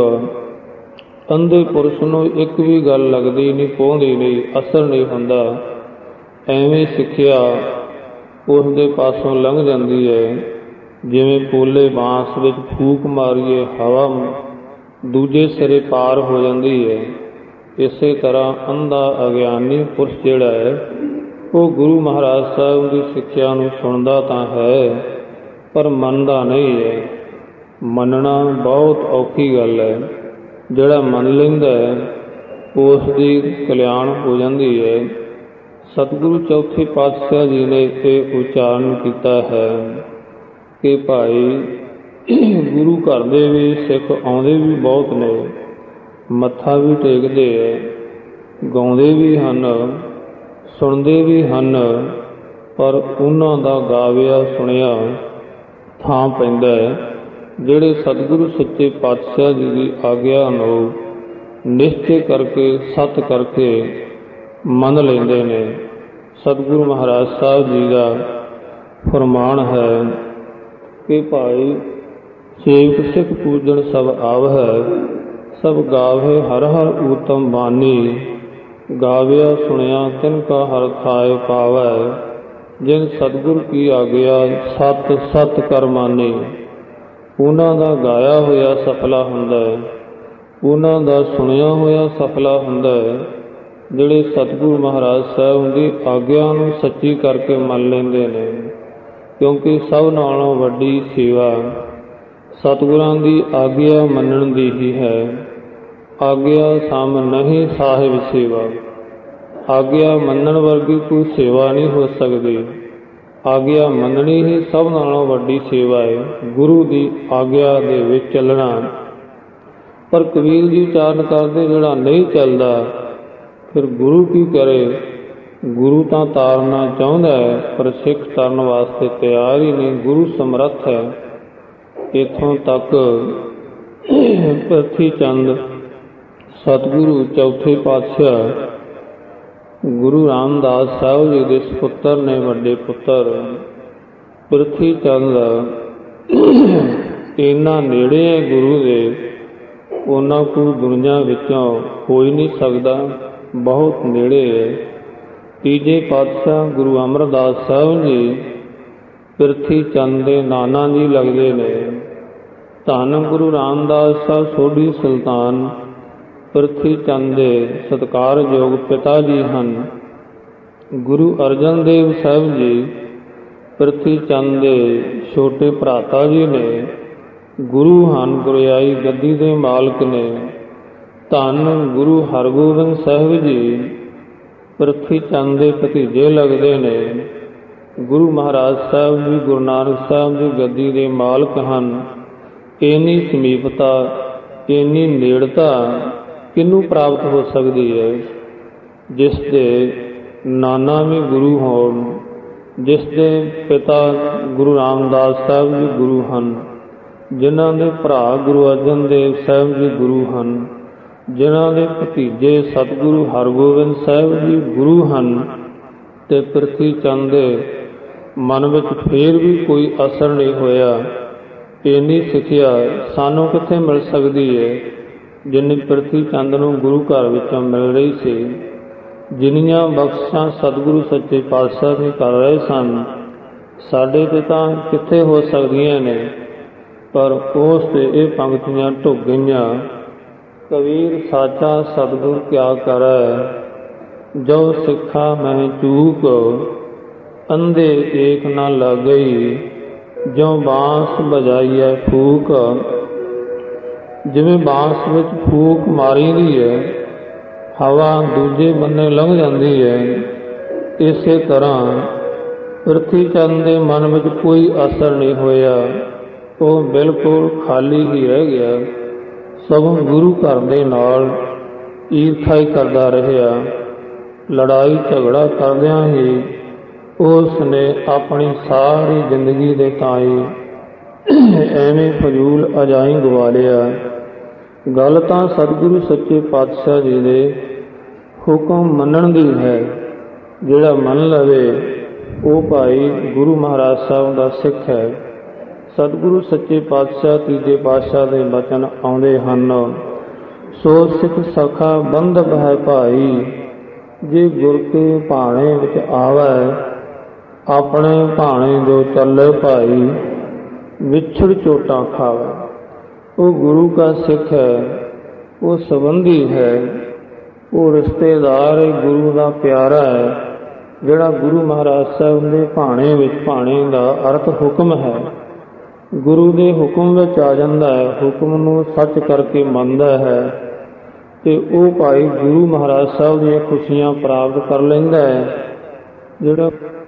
ਅੰਧੇ ਪੁਰਸ਼ ਨੂੰ ਇੱਕ ਵੀ ਗੱਲ ਲੱਗਦੀ ਨਹੀਂ, ਪਹੁੰਚਦੀ ਨਹੀਂ, ਅਸਰ ਨਹੀਂ ਹੁੰਦਾ। ਐਵੇਂ ਸਿੱਖਿਆ ਉਸ ਦੇ ਪਾਸੋਂ ਲੰਘ ਜਾਂਦੀ ਹੈ, ਜਿਵੇਂ ਪੋਲੇ ਬਾਂਸ ਵਿੱਚ ਫੂਕ ਮਾਰੀਏ, ਹਵਾ ਦੂਜੇ ਸਿਰੇ ਪਾਰ ਹੋ ਜਾਂਦੀ ਹੈ। ਇਸੇ ਤਰ੍ਹਾਂ ਅੰਧਾ ਅਗਿਆਨੀ ਪੁਰਸ਼ ਜਿਹੜਾ ਹੈ, ਉਹ ਗੁਰੂ ਮਹਾਰਾਜ ਸਾਹਿਬ ਦੀ ਸਿੱਖਿਆ ਨੂੰ ਸੁਣਦਾ ਤਾਂ ਹੈ, ਪਰ ਮੰਨਦਾ ਨਹੀਂ ਹੈ। ਮੰਨਣਾ ਬਹੁਤ ਔਖੀ ਗੱਲ ਹੈ। ਜਿਹੜਾ ਮੰਨ ਲੈਂਦਾ ਹੈ, ਉਸ ਦੀ ਕਲਿਆਣ ਹੋ ਜਾਂਦੀ ਹੈ। ਸਤਿਗੁਰੂ ਚੌਥੇ ਪਾਤਸ਼ਾਹ ਜੀ ਨੇ ਇਹ ਉਚਾਰਨ ਕੀਤਾ ਹੈ ਕਿ ਭਾਈ ਗੁਰੂ ਘਰ ਦੇ ਵੀ ਸਿੱਖ ਆਉਂਦੇ ਵੀ ਬਹੁਤ ਨੇ, ਮੱਥਾ ਵੀ ਟੇਕਦੇ ਹੈ, ਗਾਉਂਦੇ ਵੀ ਹਨ, ਸੁਣਦੇ ਵੀ ਹਨ, ਪਰ ਉਹਨਾਂ ਦਾ ਗਾਵਿਆ ਸੁਣਿਆ ਥਾਂ ਪੈਂਦਾ ਹੈ। ਜਿਹੜੇ ਸਤਿਗੁਰੂ ਸੱਚੇ ਪਾਤਸ਼ਾਹ ਜੀ ਦੀ ਆਗਿਆ ਨੂੰ ਨਿਸ਼ਚੇ ਕਰਕੇ, ਸੱਤ ਕਰਕੇ ਮੰਨ ਲੈਂਦੇ ਨੇ। ਸਤਿਗੁਰੂ ਮਹਾਰਾਜ ਸਾਹਿਬ ਜੀ ਦਾ ਫਰਮਾਨ ਹੈ ਕਿ ਭਾਈ ਸੇਵਕ ਸਿੱਖ ਪੂਜਣ ਸਭ ਆਵਹਿ, ਸਭ ਗਾਵੇ ਹਰ ਹਰ ਊਤਮ ਬਾਣੀ। ਗਾਵਿਆ ਸੁਣਿਆ ਤਿਨ ਕਾ ਹਰ ਥਾਇ ਪਾਵੈ, ਜਿਨ ਸਤਿਗੁਰ ਕੀ ਆਗਿਆ ਸਤ ਸਤ ਕਰ ਮਾਨੇ। ਉਹਨਾਂ ਦਾ ਗਾਇਆ ਹੋਇਆ ਸਫਲਾ ਹੁੰਦਾ ਹੈ, ਉਹਨਾਂ ਦਾ ਸੁਣਿਆ ਹੋਇਆ ਸਫਲਾ ਹੁੰਦਾ ਹੈ। ਜਿਹੜੇ ਸਤਿਗੁਰੂ ਮਹਾਰਾਜ ਸਾਹਿਬ ਦੀ ਆਗਿਆ ਨੂੰ ਸੱਚੀ ਕਰਕੇ ਮੰਨ ਲੈਂਦੇ ਨੇ, ਕਿਉਂਕਿ ਸਭ ਨਾਲੋਂ ਵੱਡੀ ਸੇਵਾ ਸਤਿਗੁਰਾਂ ਦੀ ਆਗਿਆ ਮੰਨਣ ਦੀ ਹੀ ਹੈ। ਆਗਿਆ ਸਮ ਨਹੀਂ ਸਾਹਿਬ ਸੇਵਾ। ਆਗਿਆ ਮੰਨਣ ਵਰਗੀ ਕੋਈ ਸੇਵਾ ਨਹੀਂ ਹੋ ਸਕਦੀ। ਆਗਿਆ ਮੰਨਣੀ ਹੀ ਸਭ ਨਾਲੋਂ ਵੱਡੀ ਸੇਵਾ ਹੈ, ਗੁਰੂ ਦੀ ਆਗਿਆ ਦੇ ਵਿੱਚ ਚੱਲਣਾ। ਪਰ ਕਬੀਰ ਜੀ ਉਚਾਰਨ ਕਰਦੇ, ਜਿਹੜਾ ਨਹੀਂ ਚੱਲਦਾ ਫਿਰ ਗੁਰੂ ਕੀ ਕਰੇ। ਗੁਰੂ ਤਾਂ ਤਾਰਨਾ ਚਾਹੁੰਦਾ ਹੈ, ਪਰ ਸਿੱਖ ਤਰਨ ਵਾਸਤੇ ਤਿਆਰ ਹੀ ਨਹੀਂ। ਗੁਰੂ ਸਮਰੱਥ ਹੈ। ਇੱਥੋਂ ਤੱਕ ਪ੍ਰਿਥੀ ਚੰਦ ਸਤਿਗੁਰੂ ਚੌਥੇ ਪਾਤਸ਼ਾਹ ਗੁਰੂ ਰਾਮਦਾਸ ਸਾਹਿਬ ਜੀ ਦੇ ਸਪੁੱਤਰ ਨੇ, ਵੱਡੇ ਪੁੱਤਰ ਪ੍ਰਿਥੀ ਚੰਦ ਇੰਨਾ ਨੇੜੇ ਹੈ ਗੁਰੂ ਦੇ, ਉਹਨਾਂ ਕੋਲ ਦੁਨੀਆਂ ਵਿੱਚੋਂ ਹੋ ਹੀ ਨਹੀਂ ਸਕਦਾ, ਬਹੁਤ ਨੇੜੇ ਹੈ। ਤੀਜੇ ਪਾਤਸ਼ਾਹ ਗੁਰੂ ਅਮਰਦਾਸ ਸਾਹਿਬ ਜੀ ਪ੍ਰਿਥੀ ਚੰਦ ਦੇ ਨਾਨਾ ਜੀ ਲੱਗਦੇ ਨੇ। ਧੰਨ ਗੁਰੂ ਰਾਮਦਾਸ ਸਾਹਿਬ ਸੋਢੀ ਸੁਲਤਾਨ ਪ੍ਰਿਥੀ ਚੰਦ ਦੇ ਸਤਿਕਾਰਯੋਗ ਪਿਤਾ ਜੀ ਹਨ। ਗੁਰੂ ਅਰਜਨ ਦੇਵ ਸਾਹਿਬ ਜੀ ਪ੍ਰਿਥੀ ਚੰਦ ਦੇ ਛੋਟੇ ਭਰਾਤਾ ਜੀ ਨੇ। ਗੁਰੂ ਹਨ, ਗੁਰਿਆਈ ਗੱਦੀ ਦੇ ਮਾਲਕ ਨੇ। ਧੰਨ ਗੁਰੂ ਹਰਗੋਬਿੰਦ ਸਾਹਿਬ ਜੀ ਪ੍ਰਿਥੀ ਚੰਦ ਦੇ ਭਤੀਜੇ ਲੱਗਦੇ ਨੇ। ਗੁਰੂ ਮਹਾਰਾਜ ਸਾਹਿਬ ਜੀ ਗੁਰੂ ਨਾਨਕ ਸਾਹਿਬ ਦੀ ਗੱਦੀ ਦੇ ਮਾਲਕ ਹਨ। ਇੰਨੀ ਸਮੀਪਤਾ, ਇੰਨੀ ਨੇੜਤਾ ਕਿਹਨੂੰ ਪ੍ਰਾਪਤ ਹੋ ਸਕਦੀ ਹੈ? ਜਿਸ ਦੇ ਨਾਨਾ ਵੀ ਗੁਰੂ ਹੋਣ, ਜਿਸ ਦੇ ਪਿਤਾ ਗੁਰੂ ਰਾਮਦਾਸ ਸਾਹਿਬ ਜੀ ਗੁਰੂ ਹਨ, ਜਿਨ੍ਹਾਂ ਦੇ ਭਰਾ ਗੁਰੂ ਅਰਜਨ ਦੇਵ ਸਾਹਿਬ ਜੀ ਗੁਰੂ ਹਨ, ਜਿਨ੍ਹਾਂ ਦੇ ਭਤੀਜੇ ਸਤਿਗੁਰੂ ਹਰਗੋਬਿੰਦ ਸਾਹਿਬ ਜੀ ਗੁਰੂ ਹਨ, ਤੇ ਪ੍ਰਿਥੀ ਚੰਦ ਦੇ ਮਨ ਵਿੱਚ ਫੇਰ ਵੀ ਕੋਈ ਅਸਰ ਨਹੀਂ ਹੋਇਆ। ਇੰਨੀ ਸਿੱਖਿਆ ਸਾਨੂੰ ਕਿੱਥੇ ਮਿਲ ਸਕਦੀ ਹੈ ਜਿੰਨੀ ਪ੍ਰਿਥੀ ਚੰਦ ਨੂੰ ਗੁਰੂ ਘਰ ਵਿੱਚੋਂ ਮਿਲ ਰਹੀ ਸੀ। ਜਿੰਨੀਆਂ ਬਖਸ਼ਾਂ ਸਤਿਗੁਰੂ ਸੱਚੇ ਪਾਤਸ਼ਾਹ ਜੀ ਕਰ ਰਹੇ ਸਨ, ਸਾਡੇ ਤੇ ਤਾਂ ਕਿੱਥੇ ਹੋ ਸਕਦੀਆਂ ਨੇ। ਪਰ ਉਸ ਤੇ ਇਹ ਪੰਕਤੀਆਂ ਢੁੱਕ ਗਈਆਂ। ਕਬੀਰ ਸਾਚਾ ਸਤਿਗੁਰ ਕਿਆ ਕਰੈ, ਜੋ ਸਿੱਖਾ ਮਹਿ ਚੂਕ। ਅੰਧੇ ਏਕ ਨਾ ਲਾਗਈ, ਜਿਉ ਬਾਂਸ ਬਜਾਈਐ ਫੂਕ। ਜਿਵੇਂ ਬਾਂਸ ਵਿੱਚ ਫੂਕ ਮਾਰੀ ਦੀ ਹੈ, ਹਵਾ ਦੂਜੇ ਬੰਨੇ ਲੰਘ ਜਾਂਦੀ ਹੈ, ਇਸੇ ਤਰ੍ਹਾਂ ਪ੍ਰਿਥੀ ਚੰਦ ਦੇ ਮਨ ਵਿੱਚ ਕੋਈ ਅਸਰ ਨਹੀਂ ਹੋਇਆ। ਉਹ ਬਿਲਕੁਲ ਖਾਲੀ ਹੀ ਰਹਿ ਗਿਆ। ਸਗੋਂ ਗੁਰੂ ਘਰ ਦੇ ਨਾਲ ਈਰਖਾ ਹੀ ਕਰਦਾ ਰਿਹਾ। ਲੜਾਈ ਝਗੜਾ ਕਰਦਿਆਂ ਹੀ ਉਸ ਨੇ ਆਪਣੀ ਸਾਰੀ ਜ਼ਿੰਦਗੀ ਦੇ ਤਾਈਂ ਐਵੇਂ ਫਜ਼ੂਲ ਅਜਾਈਂ ਗਵਾ ਲਿਆ। ਗੱਲ ਤਾਂ ਸਤਿਗੁਰੂ ਸੱਚੇ ਪਾਤਸ਼ਾਹ ਜੀ ਦੇ ਹੁਕਮ ਮੰਨਣ ਦੀ ਹੈ। ਜਿਹੜਾ ਮੰਨ ਲਵੇ ਉਹ ਭਾਈ ਗੁਰੂ ਮਹਾਰਾਜ ਸਾਹਿਬ ਦਾ ਸਿੱਖ ਹੈ। ਸਤਿਗੁਰੂ ਸੱਚੇ ਪਾਤਸ਼ਾਹ ਤੀਜੇ ਪਾਤਸ਼ਾਹ ਦੇ ਬਚਨ ਆਉਂਦੇ ਹਨ, ਸੋ ਸਿੱਖ ਸਖਾ ਬੰਧਪ ਹੈ ਭਾਈ, ਜੇ ਗੁਰ ਕੇ ਭਾਣੇ ਵਿੱਚ ਆਵੈ, ਆਪਣੇ ਭਾਣੇ ਜੋ ਚੱਲੇ ਭਾਈ, ਵਿਛੜ ਚੋਟਾਂ ਖਾਵੇ। ਉਹ ਗੁਰੂ का ਸਿੱਖ ਹੈ, ਉਹ ਸੰਬੰਧੀ ਹੈ, ਉਹ ਰਿਸ਼ਤੇਦਾਰ ਗੁਰੂ ਦਾ ਪਿਆਰਾ ਹੈ, ਜਿਹੜਾ ਗੁਰੂ ਮਹਾਰਾਜ ਸਾਹਿਬ ਦੇ ਭਾਣੇ ਵਿੱਚ, ਭਾਣੇ ਦਾ ਅਰਥ ਹੁਕਮ ਹੈ, ਗੁਰੂ ਦੇ ਹੁਕਮ ਵਿੱਚ ਆ ਜਾਂਦਾ ਹੈ, ਹੁਕਮ ਨੂੰ ਸੱਚ ਕਰਕੇ ਮੰਨਦਾ ਹੈ, ਤੇ ਉਹ ਭਾਈ ਗੁਰੂ ਮਹਾਰਾਜ ਸਾਹਿਬ ਦੀਆਂ ਖੁਸ਼ੀਆਂ ਪ੍ਰਾਪਤ ਕਰ ਲੈਂਦਾ ਹੈ। ਜਿਹੜਾ